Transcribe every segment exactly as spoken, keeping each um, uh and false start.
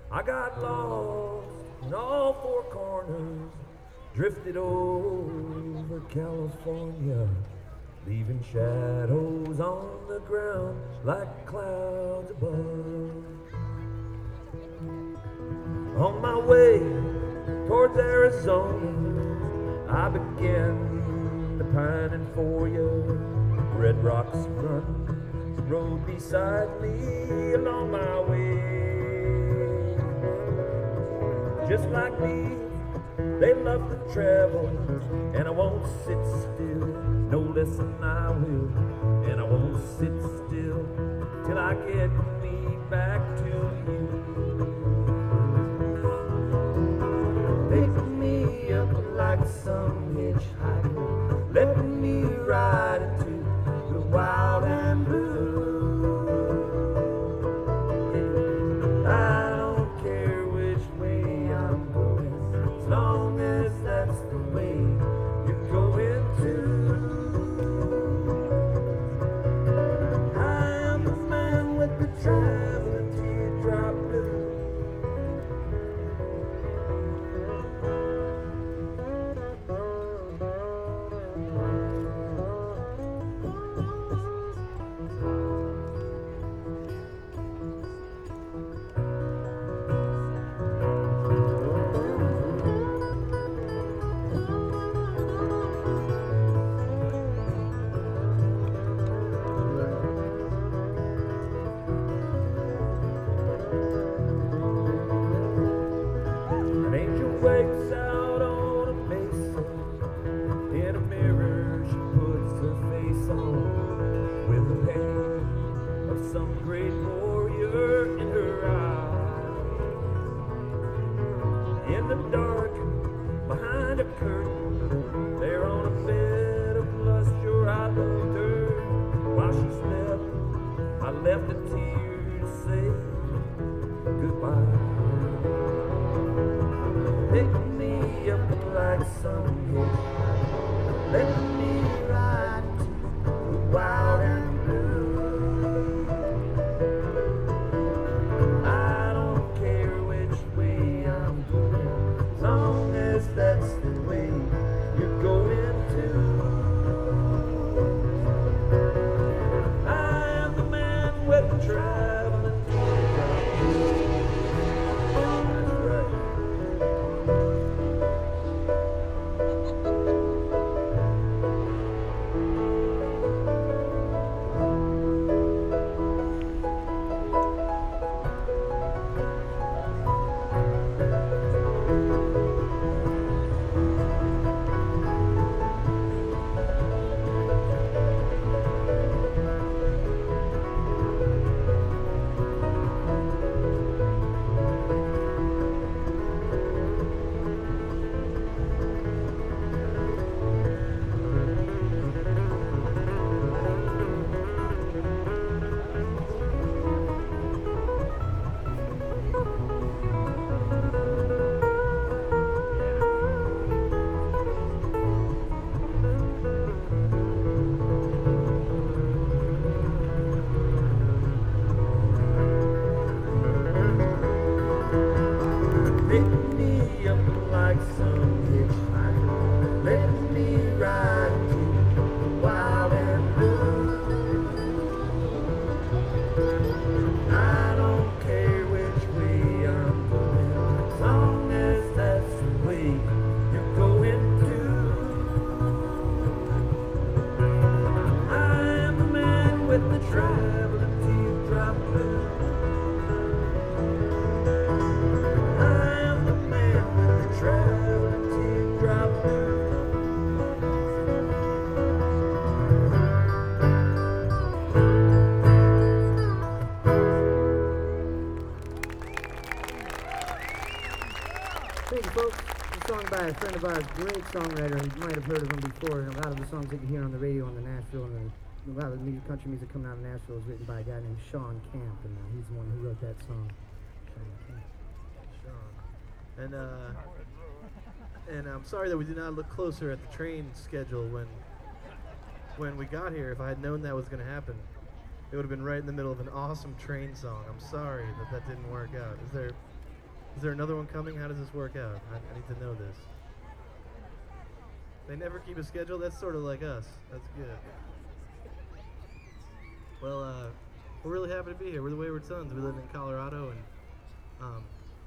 I got lost in all four corners, drifted over California, leaving shadows on the ground like clouds above. On my way towards Arizona, I began to pining for you. Red rocks run the road beside me along my way. Just like me, they love to travel, and I won't sit still. No, listen, I will, and I won't sit still till I get me back to you. Take me up like some hitchhiker, let me ride into the wild and blue. I don't care which way I'm going, as long as that's the way you're going to. I am the man with the traveling teardrop blue. An angel wakes out on a mesa. In a mirror she puts her face on, with the pain of some great warrior in her eyes. In the dark, behind a curtain, there on a bed of lust, sure I loved her. While she slept, I left a tear to say goodbye. Pick me up like some hitchhiker, let me ride to the wild and blue. I don't care which way I'm going, as long as that's the way you're going to. I am the man with the traveling teardrop. That's right. Pick me up like some hitchhiker, let me ride to the wild and blue. I don't care which way I'm going, as long as that's the way you're going to. I am the man with the traveling teardrop blue. I am the man with the traveling teardrop blue. Thank you, folks. It's a song by a friend of ours, great songwriter. You might have heard of him before. And a lot of the songs that you hear on the radio in the Nashville and the, a lot of the music, country music coming out of Nashville is written by a guy named Sean Camp, and uh, he's the one who wrote that song. Sean Camp. Sean. And uh, and I'm sorry that we did not look closer at the train schedule when when we got here. If I had known that was going to happen, it would have been right in the middle of an awesome train song. I'm sorry that that didn't work out. Is there Is there another one coming? How does this work out? I, I need to know this. They never keep a schedule? That's sort of like us. That's good. Well, uh, we're really happy to be here. We're the Wayward Sons. We live in Colorado, and um,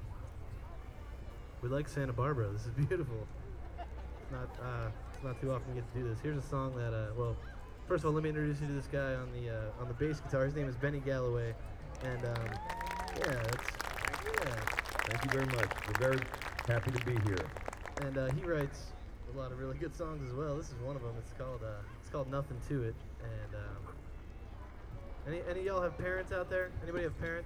we like Santa Barbara. This is beautiful. It's not, uh, it's not too often we get to do this. Here's a song that, uh, well, first of all, let me introduce you to this guy on the uh, on the bass guitar. His name is Benny Galloway, and um, yeah, that's yeah. Thank you very much. We're very happy to be here. And uh, he writes a lot of really good songs as well. This is one of them. It's called uh, it's called Nothing to It. And um, any any of y'all have parents out there? Anybody have parents?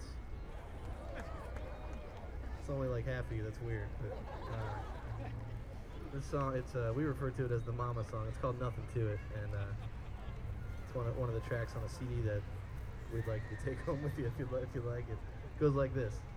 It's only like half of you. That's weird. But, uh, this song, it's uh, we refer to it as the Mama song. It's called Nothing to It, and uh, it's one of one of the tracks on a C D that we'd like you to take home with you if you li- if you like it. It goes like this.